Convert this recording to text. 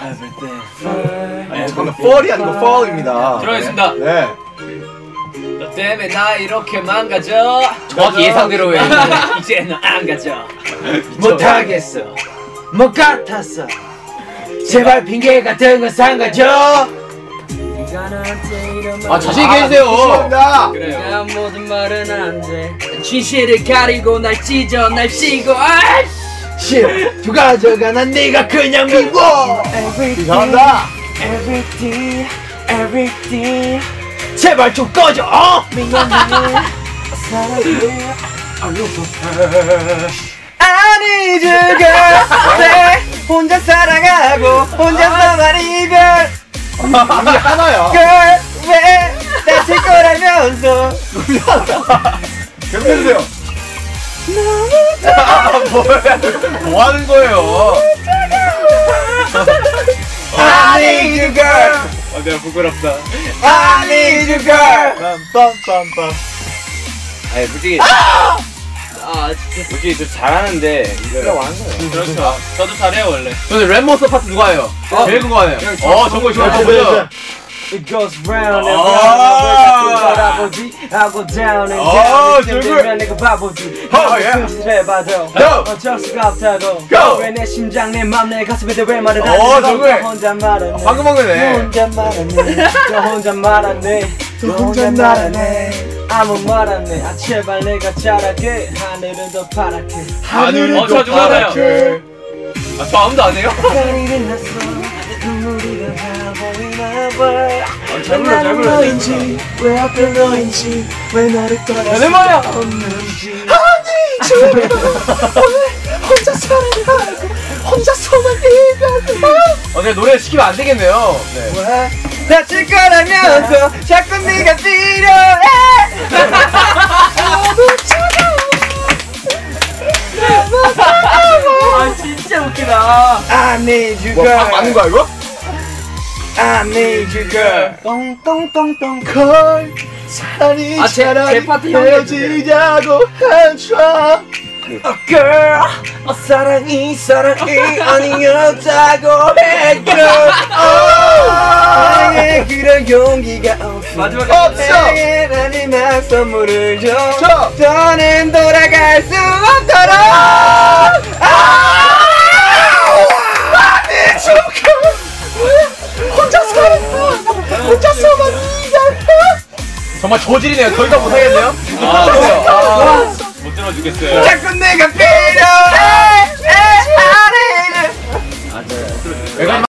잠깐만, fall이 아니고 fall입니다. 들어가겠습니다. 네. 너 때문에 나 이렇게 망가져. 정확히 예상대로 해. 이제는 안 가져. 못하겠어. 못 같았어. 제발 핑계 같은 건 삼가줘. 아 자신있게 해주세요. 죄송합니다. 그래요. 모든 말은 안 돼. 진실을 가리고 날 찢어 날 씌고 싫어. 두 가져가 난 네가 그냥 미워. 죄송합니다. Everything 제발 좀 꺼져. 아니 죽었네. 혼자 사랑하고 혼자서만 이별. 이게 하나야. Girl 왜 다칠 거라면서. 계속해주세요. 뭐 하는 거예요? I need you girl. 내가 부끄럽다. I need you girl. 빰빰빰빰. 아니 솔직히 진짜 솔직히 좀 잘하는데 이거 그렇죠. 저도 잘해요 원래. 저는 랩몬스터 파트 누가 해요? 제일 그거 하네요. 정글 좋아요. It goes round and 아. round. 알아보지. I go down and 아, down. 정글. 내가 바보지. yeah. 해봐도 Go. 어쩔 수가 없다고. Go. 왜 내 심장 내 맘 내 가슴에 왜 말을 안 해? 정글. 혼자 말하네. 방금 먹네. 혼자 말하네. 너 혼자 말하네. 너 혼자 말하네. 아무 말 안 해. 제발 내가 잘하게. 하늘은 더 파랗게. 하늘은 저 누가 알아요? 파랗게. 저 아무도 안 해요? 소리를 났어. 눈물이 다 보이나 봐. 잘 불러, 잘 불러. 너인지 왜 하필 너인지 왜 너를 떠나 내 말이야. 없는지. 아니 지금 혼자 사랑하고 혼자서만 이별을. 내가 노래 시키면 안 되겠네요. 네. 다칠 거라면서 자꾸 네가 필요해. 진짜 웃기다. I need you girl. 맞는 거야 이거? I need you girl. 똥똥똥똥 걸 사랑이 제 차라리 파트 형이 헤어지자고 하죠. girl. 사랑이 아니었다고 해 girl. 나에게 그런 용기가 없어. 마지막에 나에게 마지막 선물을 줘. 저. 더는 돌아갈 수 없도록. 아니 지금 혼자 사랑하고 혼자서만 이별을. 정말 저질이네요. 더 이상 못하겠네요. 아, 못 들어주겠어요. 자꾸 내가 필요해.